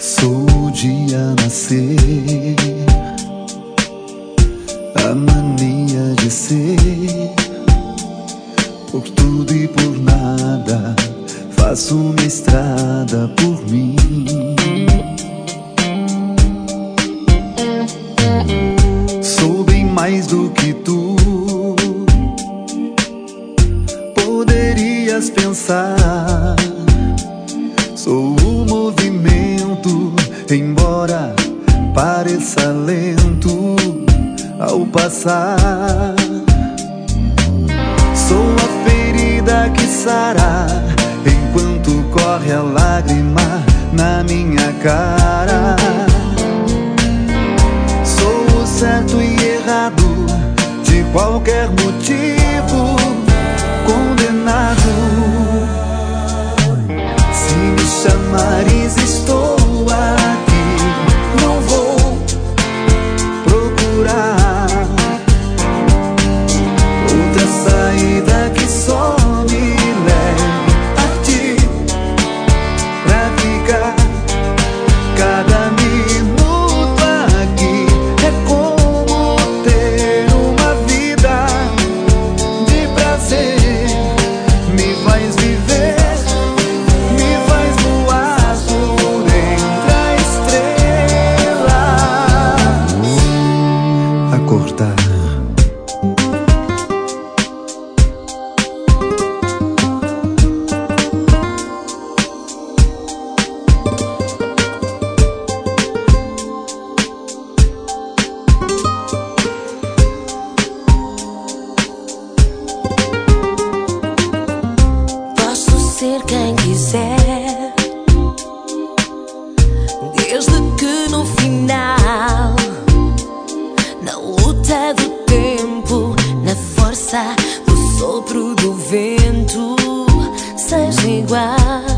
Sou o dia a nascer, a mania de ser. Por tudo e por nada, faço minha estrada por mim. Sou bem mais do que tu poderias pensar. Sou o movimento, embora pareça lento ao passar. Sou a ferida que sara enquanto corre a lágrima na minha cara. Sou o certo e errado de qualquer motivo, condenado. Se me chamares, estou aqui. Não vou procurar outra saída que só me leve a ti, pra ficar cada minuto aqui. É como ter uma vida de prazer. Me faz viver, me faz voar por entre as estrelas. Acordar. Ser quem quiser, desde que no final, na luta do tempo, na força do sopro do vento, seja igual.